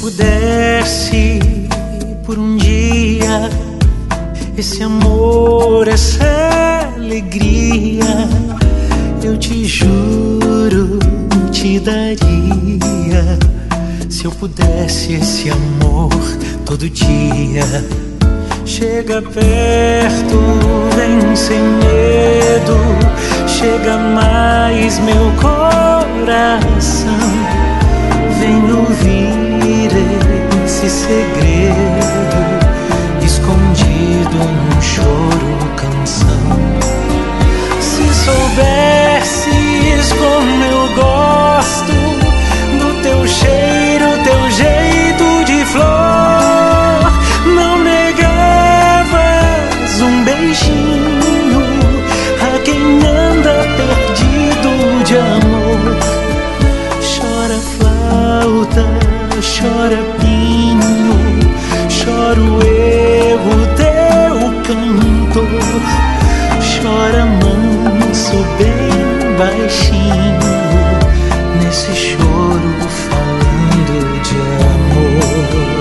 pudesse por um dia esse amor, essa alegria, eu te juro, te daria. Se eu pudesse esse amor todo dia. Chega perto, vem sem medo, chega mais meu coração. Vem ouvir esse segredo, escondido num choro, canção. Se soubesses como eu gosto do teu cheiro, teu jeito de flor, não negavas um beijinho a quem anda perdido de amor. Chora flauta, chora pinho, choro eu, o teu cantor. Chora manso, bem baixinho, nesse choro falando de amor.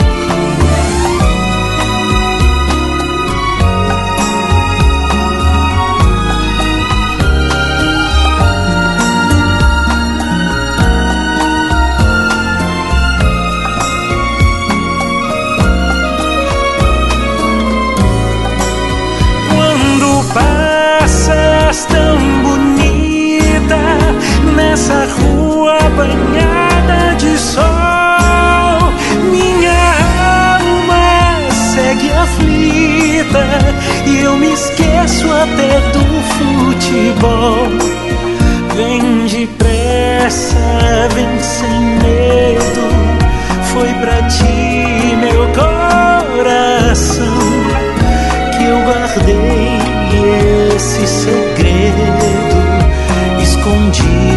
Tão bonita nessa rua banhada de sol, minha alma segue aflita e eu me esqueço até do futebol. Vem depressa, vem sem medo, foi pra ti meu coração que eu guardei esse segredo escondido